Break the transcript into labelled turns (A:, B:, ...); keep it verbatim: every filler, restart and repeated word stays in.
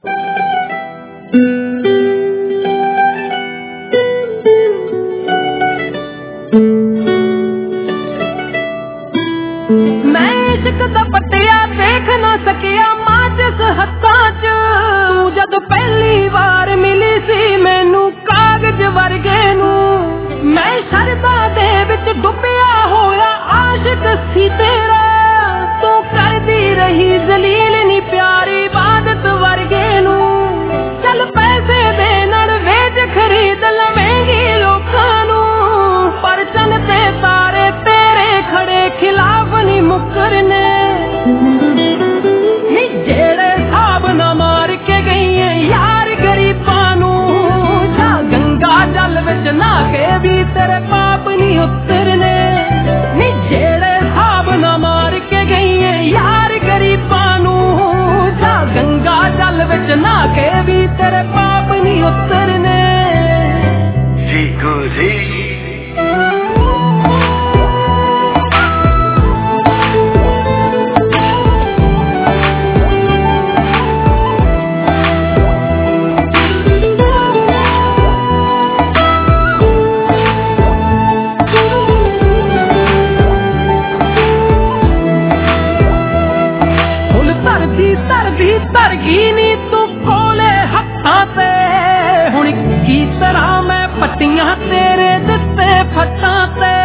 A: मैं इश्क दा पट्टिया देख ना सकिया माचिस हत्थां च तू जद पहली बार मिली सी मैनू कागज वर्गे नू मैं शरदा दे विच डुबिया होया आशिक सी तेरा तू करदी रही जलील नी प्यारी इबादत वर्गे नू चल पैसे दे नाल वेच खरीद लवेंगी लोकां नू पर चन ते तारे तेरे खड़े खिलाफ नी मुकरने नी जेड़े साब ना मार के गई है यार गरीबां नू जा गंगा जल विच नहा के भी तेरे पाप नी उतरने नी जेड़े साब ना मार के गई है यार गरीबां नू जा गंगा जल विच नहा के भी तेरे पाप नी उतरने
B: जी को जी तरदी तरगी नी तू कोले हत्थां ते हुण की तरह मैं पट्टियां तेरे दिते फट्टां ते